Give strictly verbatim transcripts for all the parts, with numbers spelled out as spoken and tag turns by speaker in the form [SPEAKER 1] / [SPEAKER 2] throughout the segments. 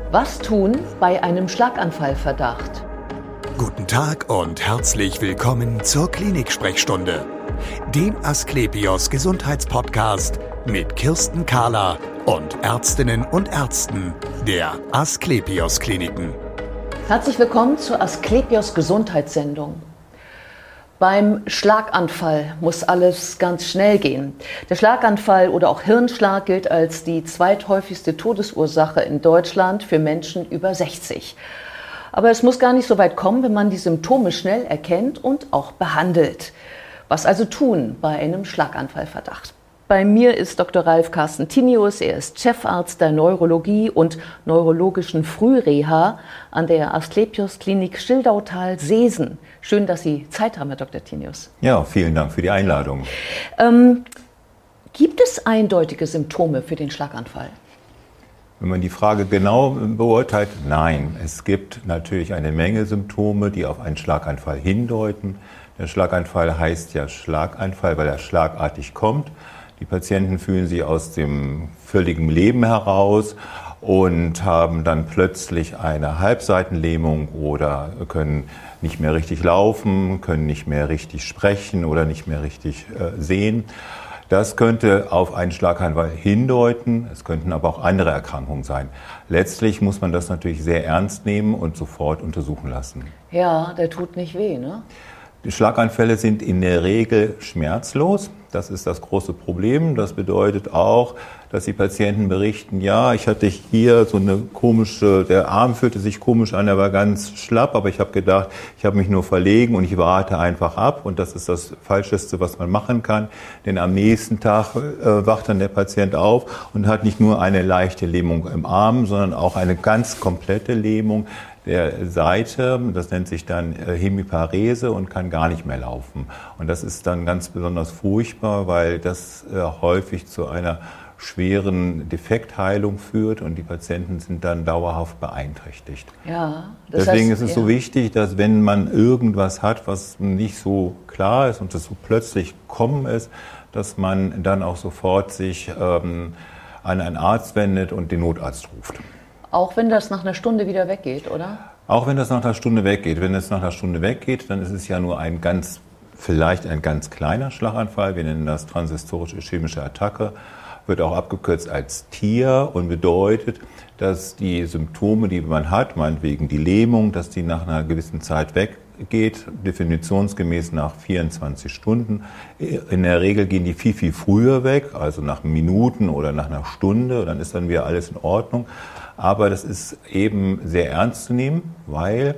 [SPEAKER 1] Was tun bei einem Schlaganfallverdacht?
[SPEAKER 2] Guten Tag und herzlich willkommen zur Klinik-Sprechstunde, dem Asklepios Gesundheitspodcast mit Kirsten Kahler und Ärztinnen und Ärzten der Asklepios Kliniken.
[SPEAKER 1] Herzlich willkommen zur Asklepios Gesundheitssendung. Beim Schlaganfall muss alles ganz schnell gehen. Der Schlaganfall oder auch Hirnschlag gilt als die zweithäufigste Todesursache in Deutschland für Menschen über sechzig. Aber es muss gar nicht so weit kommen, wenn man die Symptome schnell erkennt und auch behandelt. Was also tun bei einem Schlaganfallverdacht? Bei mir ist Doktor Ralf Carsten Tinius. Er ist Chefarzt der Neurologie und neurologischen Frühreha an der Asklepios Klinik Schildautal-Seesen. Schön, dass Sie Zeit haben, Herr Doktor Tinius.
[SPEAKER 3] Ja, vielen Dank für die Einladung.
[SPEAKER 1] Ähm, gibt es eindeutige Symptome für den Schlaganfall?
[SPEAKER 3] Wenn man die Frage genau beurteilt, nein. Es gibt natürlich eine Menge Symptome, die auf einen Schlaganfall hindeuten. Der Schlaganfall heißt ja Schlaganfall, weil er schlagartig kommt. Die Patienten fühlen sich aus dem völligen Leben heraus und haben dann plötzlich eine Halbseitenlähmung oder können nicht mehr richtig laufen, können nicht mehr richtig sprechen oder nicht mehr richtig äh, sehen. Das könnte auf einen Schlaganfall hindeuten. Es könnten aber auch andere Erkrankungen sein. Letztlich muss man das natürlich sehr ernst nehmen und sofort untersuchen lassen.
[SPEAKER 1] Ja, der tut nicht weh, ne?
[SPEAKER 3] Die Schlaganfälle sind in der Regel schmerzlos. Das ist das große Problem. Das bedeutet auch, dass die Patienten berichten, ja, ich hatte hier so eine komische, der Arm fühlte sich komisch an, der war ganz schlapp, aber ich habe gedacht, ich habe mich nur verlegen und ich warte einfach ab. Und das ist das Falscheste, was man machen kann. Denn am nächsten Tag äh, wacht dann der Patient auf und hat nicht nur eine leichte Lähmung im Arm, sondern auch eine ganz komplette Lähmung der Seite, das nennt sich dann Hemiparese und kann gar nicht mehr laufen. Und das ist dann ganz besonders furchtbar, weil das äh, häufig zu einer schweren Defektheilung führt und die Patienten sind dann dauerhaft beeinträchtigt.
[SPEAKER 1] Ja, das
[SPEAKER 3] Deswegen
[SPEAKER 1] heißt,
[SPEAKER 3] ist es
[SPEAKER 1] ja.
[SPEAKER 3] so wichtig, dass wenn man irgendwas hat, was nicht so klar ist und das so plötzlich kommen ist, dass man dann auch sofort sich ähm, an einen Arzt wendet und den Notarzt ruft.
[SPEAKER 1] Auch wenn das nach einer Stunde wieder weggeht, oder?
[SPEAKER 3] Auch wenn das nach einer Stunde weggeht. Wenn es nach einer Stunde weggeht, dann ist es ja nur ein ganz, vielleicht ein ganz kleiner Schlaganfall. Wir nennen das transhistorische ischämische Attacke, wird auch abgekürzt als T I A und bedeutet, dass die Symptome, die man hat, meinetwegen die Lähmung, dass die nach einer gewissen Zeit weggeht, definitionsgemäß nach vierundzwanzig Stunden. In der Regel gehen die viel, viel früher weg, also nach Minuten oder nach einer Stunde, dann ist dann wieder alles in Ordnung. Aber das ist eben sehr ernst zu nehmen, weil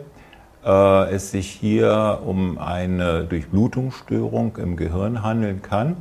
[SPEAKER 3] äh, es sich hier um eine Durchblutungsstörung im Gehirn handeln kann.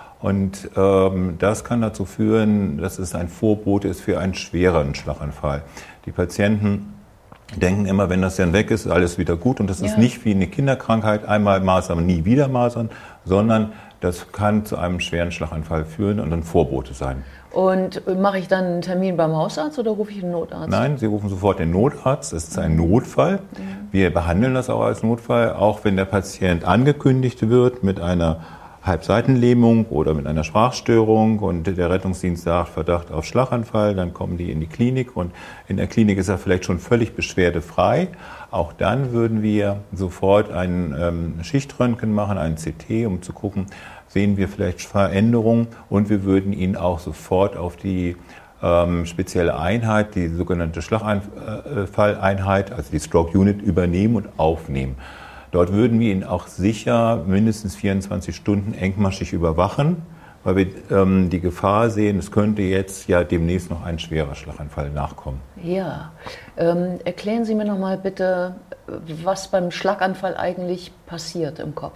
[SPEAKER 3] Und ähm, das kann dazu führen, dass es ein Vorbote ist für einen schwereren Schlaganfall. Die Patienten denken immer, wenn das dann weg ist, ist alles wieder gut. Und das ja. ist nicht wie eine Kinderkrankheit, einmal Masern, nie wieder Masern, sondern das kann zu einem schweren Schlaganfall führen und ein Vorbote sein.
[SPEAKER 1] Und mache ich dann einen Termin beim Hausarzt oder rufe ich einen Notarzt?
[SPEAKER 3] Nein, Sie rufen sofort den Notarzt. Das ist ein Notfall. Wir behandeln das auch als Notfall, auch wenn der Patient angekündigt wird mit einer Halbseitenlähmung oder mit einer Sprachstörung und der Rettungsdienst sagt Verdacht auf Schlaganfall, dann kommen die in die Klinik und in der Klinik ist er vielleicht schon völlig beschwerdefrei. Auch dann würden wir sofort ein ähm, Schichtröntgen machen, ein C T, um zu gucken, sehen wir vielleicht Veränderungen und wir würden ihn auch sofort auf die ähm, spezielle Einheit, die sogenannte Schlaganfalleinheit, also die Stroke Unit, übernehmen und aufnehmen. Dort würden wir ihn auch sicher mindestens vierundzwanzig Stunden engmaschig überwachen, weil wir ähm, die Gefahr sehen, es könnte jetzt ja demnächst noch ein schwerer Schlaganfall nachkommen.
[SPEAKER 1] Ja, ähm, erklären Sie mir noch mal bitte, was beim Schlaganfall eigentlich passiert im Kopf.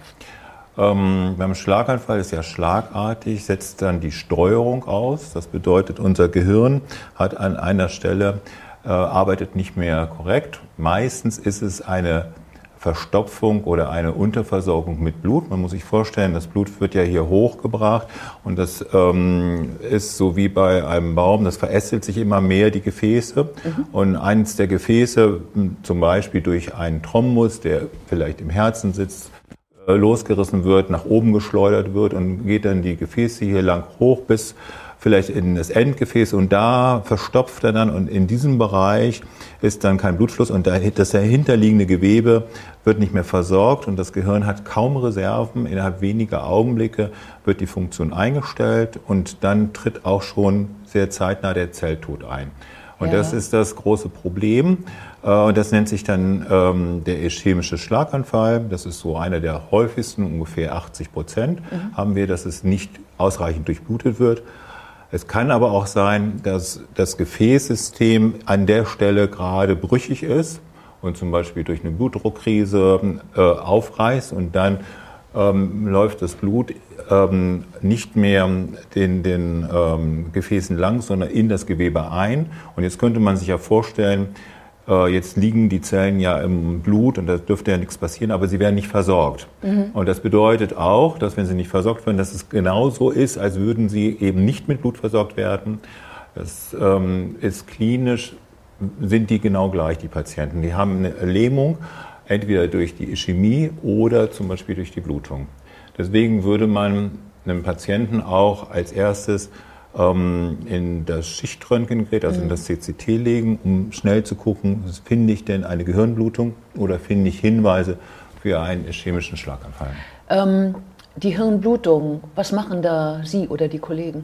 [SPEAKER 3] Ähm, beim Schlaganfall ist ja schlagartig, setzt dann die Steuerung aus. Das bedeutet, unser Gehirn hat an einer Stelle, äh, arbeitet nicht mehr korrekt. Meistens ist es eine Verstopfung oder eine Unterversorgung mit Blut. Man muss sich vorstellen, das Blut wird ja hier hochgebracht und das ähm, ist so wie bei einem Baum, das verästelt sich immer mehr, die Gefäße. Mhm. Und eines der Gefäße, zum Beispiel durch einen Thrombus, der vielleicht im Herzen sitzt, losgerissen wird, nach oben geschleudert wird und geht dann die Gefäße hier lang hoch bis vielleicht in das Endgefäß und da verstopft er dann und in diesem Bereich ist dann kein Blutfluss und das dahinterliegende Gewebe wird nicht mehr versorgt und das Gehirn hat kaum Reserven. Innerhalb weniger Augenblicke wird die Funktion eingestellt und dann tritt auch schon sehr zeitnah der Zelltod ein. Und ja. das ist das große Problem. Und das nennt sich dann ähm, der ischämische Schlaganfall. Das ist so einer der häufigsten, ungefähr achtzig Prozent mhm. haben wir, dass es nicht ausreichend durchblutet wird. Es kann aber auch sein, dass das Gefäßsystem an der Stelle gerade brüchig ist und zum Beispiel durch eine Blutdruckkrise äh, aufreißt und dann ähm, läuft das Blut ähm, nicht mehr den, den ähm, Gefäßen lang, sondern in das Gewebe ein. Und jetzt könnte man sich ja vorstellen, äh, jetzt liegen die Zellen ja im Blut und da dürfte ja nichts passieren, aber sie werden nicht versorgt. Mhm. Und das bedeutet auch, dass wenn sie nicht versorgt werden, dass es genauso ist, als würden sie eben nicht mit Blut versorgt werden. Das ähm, ist klinisch, sind die genau gleich, die Patienten. Die haben eine Lähmung, entweder durch die Ischämie oder zum Beispiel durch die Blutung. Deswegen würde man einem Patienten auch als erstes ähm, in das Schichtröntgengerät, also in das C C T legen, um schnell zu gucken, finde ich denn eine Gehirnblutung oder finde ich Hinweise für einen ischämischen Schlaganfall.
[SPEAKER 1] Ähm, die Hirnblutung, was machen da Sie oder die Kollegen?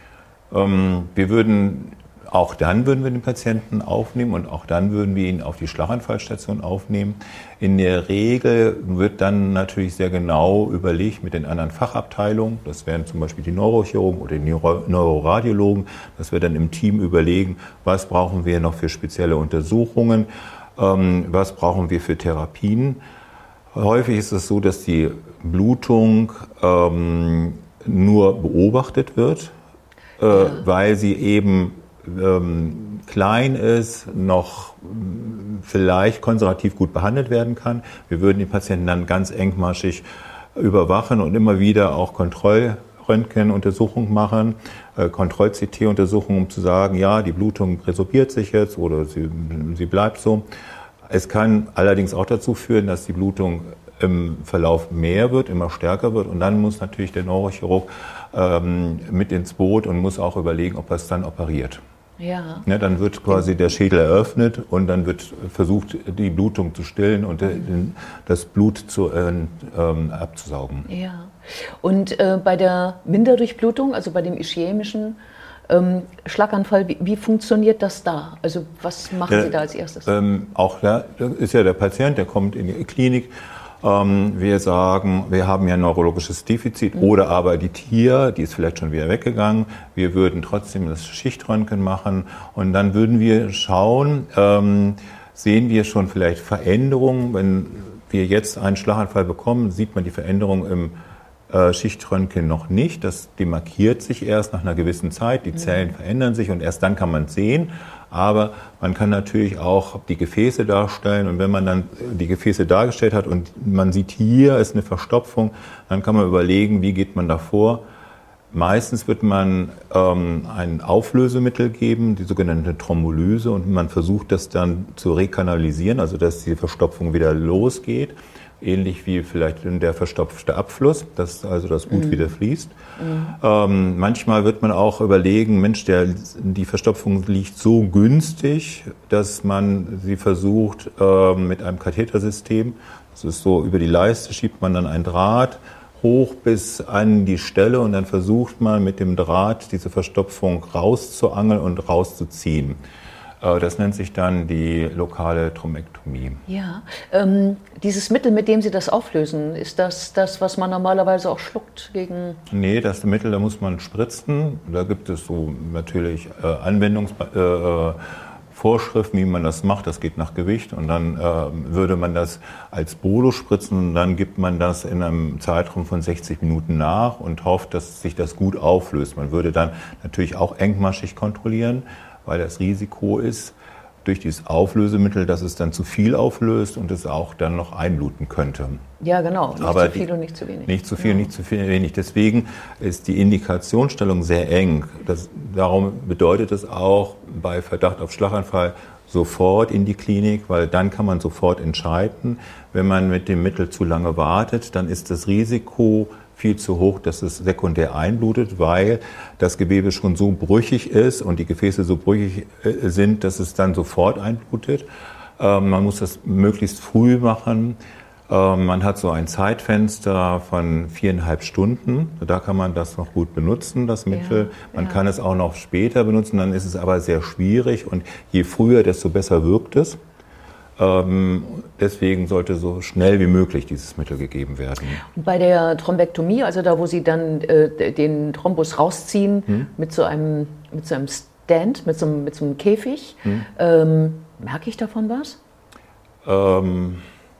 [SPEAKER 3] Ähm, wir würden Auch dann würden wir den Patienten aufnehmen und auch dann würden wir ihn auf die Schlaganfallstation aufnehmen. In der Regel wird dann natürlich sehr genau überlegt mit den anderen Fachabteilungen, das wären zum Beispiel die Neurochirurgen oder die Neuro- Neuroradiologen, dass wir dann im Team überlegen, was brauchen wir noch für spezielle Untersuchungen, ähm, was brauchen wir für Therapien. Häufig ist es so, dass die Blutung ähm, nur beobachtet wird, äh, ja. weil sie eben Ähm, klein ist, noch vielleicht konservativ gut behandelt werden kann. Wir würden die Patienten dann ganz engmaschig überwachen und immer wieder auch Kontrollröntgenuntersuchungen machen, äh, Kontroll-C T-Untersuchungen, um zu sagen, ja, die Blutung resorbiert sich jetzt oder sie, sie bleibt so. Es kann allerdings auch dazu führen, dass die Blutung im Verlauf mehr wird, immer stärker wird und dann muss natürlich der Neurochirurg ähm, mit ins Boot und muss auch überlegen, ob er es dann operiert.
[SPEAKER 1] Ja.
[SPEAKER 3] Ja, dann wird quasi der Schädel eröffnet und dann wird versucht, die Blutung zu stillen und mhm. das Blut zu, äh, ähm, abzusaugen.
[SPEAKER 1] Ja. Und äh, bei der Minderdurchblutung, also bei dem ischämischen ähm, Schlaganfall, wie, wie funktioniert das da? Also was machen ja, Sie da als erstes?
[SPEAKER 3] Ähm, auch da ist ja der Patient, der kommt in die Klinik. Wir sagen, wir haben ja ein neurologisches Defizit mhm. oder aber die Tier, die ist vielleicht schon wieder weggegangen. Wir würden trotzdem das Schichtröntgen machen und dann würden wir schauen, ähm, sehen wir schon vielleicht Veränderungen. Wenn wir jetzt einen Schlaganfall bekommen, sieht man die Veränderung im äh, Schichtröntgen noch nicht. Das demarkiert sich erst nach einer gewissen Zeit. Die mhm. Zellen verändern sich und erst dann kann man es sehen. Aber man kann natürlich auch die Gefäße darstellen und wenn man dann die Gefäße dargestellt hat und man sieht, hier ist eine Verstopfung, dann kann man überlegen, wie geht man da vor. Meistens wird man ähm, ein Auflösemittel geben, die sogenannte Thrombolyse und man versucht das dann zu rekanalisieren, also dass die Verstopfung wieder losgeht. Ähnlich wie vielleicht der verstopfte Abfluss, dass also das Blut mhm. wieder fließt. Mhm. Ähm, manchmal wird man auch überlegen, Mensch, der, die Verstopfung liegt so günstig, dass man sie versucht äh, mit einem Kathetersystem, das ist so, über die Leiste schiebt man dann ein Draht hoch bis an die Stelle und dann versucht man mit dem Draht diese Verstopfung rauszuangeln und rauszuziehen. Das nennt sich dann die lokale Thrombektomie.
[SPEAKER 1] Ja, ähm, dieses Mittel, mit dem Sie das auflösen, ist das das, was man normalerweise auch schluckt gegen... Nee,
[SPEAKER 3] das Mittel, da muss man spritzen. Da gibt es so natürlich äh, Anwendungsvorschriften, äh, wie man das macht. Das geht nach Gewicht und dann äh, würde man das als Bolus spritzen und dann gibt man das in einem Zeitraum von sechzig Minuten nach und hofft, dass sich das gut auflöst. Man würde dann natürlich auch engmaschig kontrollieren, weil das Risiko ist, durch dieses Auflösemittel, dass es dann zu viel auflöst und es auch dann noch einbluten könnte.
[SPEAKER 1] Ja, genau. Nicht
[SPEAKER 3] Aber
[SPEAKER 1] zu viel und nicht zu wenig.
[SPEAKER 3] Nicht zu viel,
[SPEAKER 1] ja.
[SPEAKER 3] nicht zu viel, wenig. Deswegen ist die Indikationsstellung sehr eng. Das, darum bedeutet es auch bei Verdacht auf Schlaganfall sofort in die Klinik, weil dann kann man sofort entscheiden. Wenn man mit dem Mittel zu lange wartet, dann ist das Risiko viel zu hoch, dass es sekundär einblutet, weil das Gewebe schon so brüchig ist und die Gefäße so brüchig sind, dass es dann sofort einblutet. Man muss das möglichst früh machen. Man hat so ein Zeitfenster von viereinhalb Stunden. Da kann man das noch gut benutzen, das Mittel. Ja, man ja. kann es auch noch später benutzen, dann ist es aber sehr schwierig. Und je früher, desto besser wirkt es. Ähm, deswegen sollte so schnell wie möglich dieses Mittel gegeben werden.
[SPEAKER 1] Bei der Thrombektomie, also da, wo Sie dann äh, den Thrombus rausziehen, hm? mit, so einem, mit so einem Stand, mit so einem, mit so einem Käfig, hm? ähm, merke ich davon was?
[SPEAKER 3] Ähm,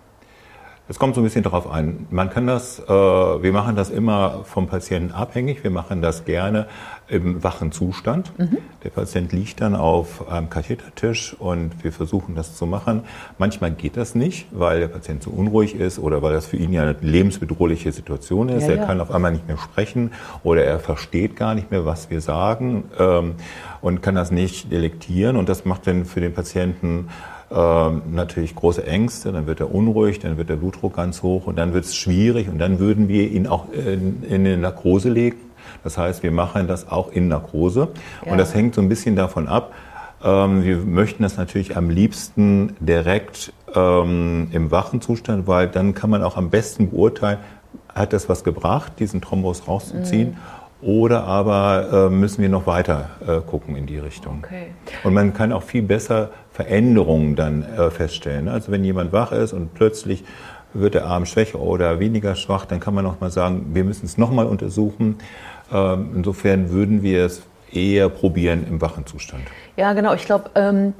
[SPEAKER 3] Es kommt so ein bisschen darauf an. Man kann das, äh, wir machen das immer vom Patienten abhängig. Wir machen das gerne im wachen Zustand. Mhm. Der Patient liegt dann auf einem Kathetertisch und wir versuchen das zu machen. Manchmal geht das nicht, weil der Patient so unruhig ist oder weil das für ihn ja eine lebensbedrohliche Situation ist. Ja, er ja. kann auf einmal nicht mehr sprechen oder er versteht gar nicht mehr, was wir sagen, ähm, und kann das nicht delektieren. Und das macht dann für den Patienten Ähm, natürlich große Ängste, dann wird er unruhig, dann wird der Blutdruck ganz hoch und dann wird es schwierig und dann würden wir ihn auch in, in eine Narkose legen. Das heißt, wir machen das auch in Narkose ja. und das hängt so ein bisschen davon ab. Ähm, wir möchten das natürlich am liebsten direkt ähm, im wachen Zustand, weil dann kann man auch am besten beurteilen, hat das was gebracht, diesen Thrombus rauszuziehen. Mhm. Oder aber äh, müssen wir noch weiter äh, gucken in die Richtung. Okay. Und man kann auch viel besser Veränderungen dann äh, feststellen. Also wenn jemand wach ist und plötzlich wird der Arm schwächer oder weniger schwach, dann kann man noch mal sagen, wir müssen es noch mal untersuchen. Ähm, insofern würden wir es eher probieren im wachen Zustand.
[SPEAKER 1] Ja, genau. Ich glaube, ähm,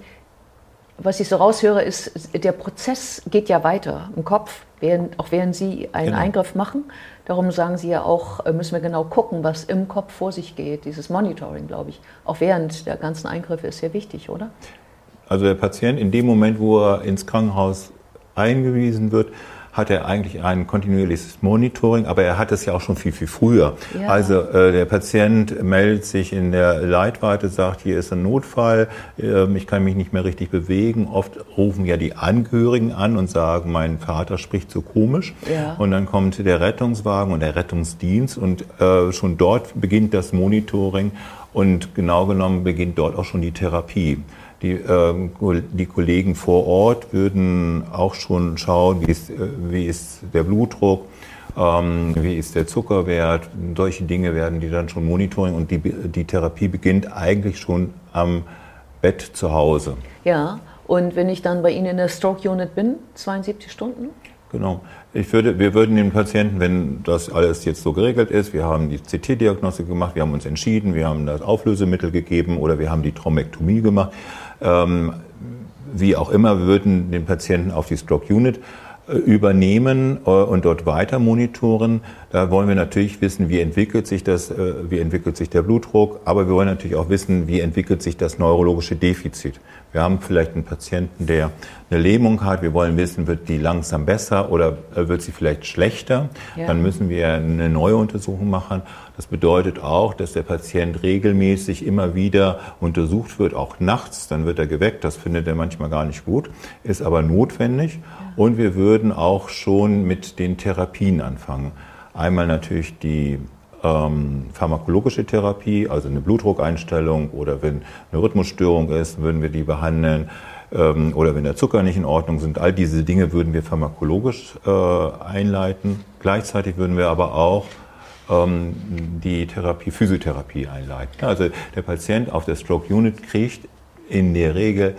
[SPEAKER 1] was ich so raushöre, ist, der Prozess geht ja weiter im Kopf, während, auch während Sie einen genau. Eingriff machen. Darum sagen Sie ja auch, müssen wir genau gucken, was im Kopf vor sich geht. Dieses Monitoring, glaube ich, auch während der ganzen Eingriffe ist sehr wichtig, oder?
[SPEAKER 3] Also der Patient in dem Moment, wo er ins Krankenhaus eingewiesen wird, hat er eigentlich ein kontinuierliches Monitoring, aber er hat es ja auch schon viel, viel früher. Ja. Also äh, der Patient meldet sich in der Leitweite, sagt, hier ist ein Notfall, äh, ich kann mich nicht mehr richtig bewegen. Oft rufen ja die Angehörigen an und sagen, mein Vater spricht so komisch. Ja. Und dann kommt der Rettungswagen und der Rettungsdienst und äh, schon dort beginnt das Monitoring und genau genommen beginnt dort auch schon die Therapie. Die, äh, die Kollegen vor Ort würden auch schon schauen, wie ist, wie ist der Blutdruck, ähm, wie ist der Zuckerwert. Solche Dinge werden die dann schon monitoren und die, die Therapie beginnt eigentlich schon am Bett zu Hause.
[SPEAKER 1] Ja, und wenn ich dann bei Ihnen in der Stroke Unit bin, zweiundsiebzig Stunden?
[SPEAKER 3] Genau. Ich würde, wir würden den Patienten, wenn das alles jetzt so geregelt ist, wir haben die C T-Diagnostik gemacht, wir haben uns entschieden, wir haben das Auflösemittel gegeben oder wir haben die Thrombektomie gemacht, ähm, wie auch immer, wir würden den Patienten auf die Stroke Unit äh, übernehmen äh, und dort weiter monitoren. Da wollen wir natürlich wissen, wie entwickelt sich das, äh, wie entwickelt sich der Blutdruck, aber wir wollen natürlich auch wissen, wie entwickelt sich das neurologische Defizit. Wir haben vielleicht einen Patienten, der eine Lähmung hat. Wir wollen wissen, wird die langsam besser oder wird sie vielleicht schlechter? Ja. Dann müssen wir eine neue Untersuchung machen. Das bedeutet auch, dass der Patient regelmäßig immer wieder untersucht wird, auch nachts. Dann wird er geweckt. Das findet er manchmal gar nicht gut, ist aber notwendig. Ja. Und wir würden auch schon mit den Therapien anfangen. Einmal natürlich die Ähm, pharmakologische Therapie, also eine Blutdruckeinstellung oder wenn eine Rhythmusstörung ist, würden wir die behandeln ähm, oder wenn der Zucker nicht in Ordnung sind. All diese Dinge würden wir pharmakologisch äh, einleiten. Gleichzeitig würden wir aber auch ähm, die Therapie, Physiotherapie einleiten. Also der Patient auf der Stroke Unit kriegt in der Regel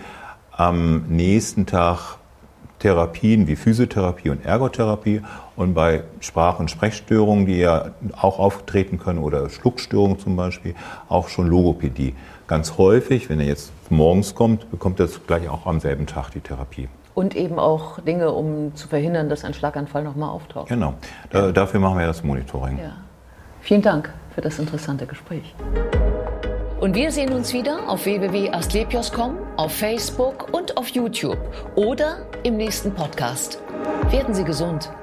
[SPEAKER 3] am nächsten Tag Therapien wie Physiotherapie und Ergotherapie und bei Sprach- und Sprechstörungen, die ja auch auftreten können oder Schluckstörungen zum Beispiel, auch schon Logopädie. Ganz häufig, wenn er jetzt morgens kommt, bekommt er gleich auch am selben Tag die Therapie.
[SPEAKER 1] Und eben auch Dinge, um zu verhindern, dass ein Schlaganfall nochmal auftaucht.
[SPEAKER 3] Genau, da, ja. dafür machen wir das Monitoring.
[SPEAKER 1] Ja. Vielen Dank für das interessante Gespräch. Und wir sehen uns wieder auf w w w punkt asklepios punkt com, auf Facebook und auf YouTube oder im nächsten Podcast. Werden Sie gesund!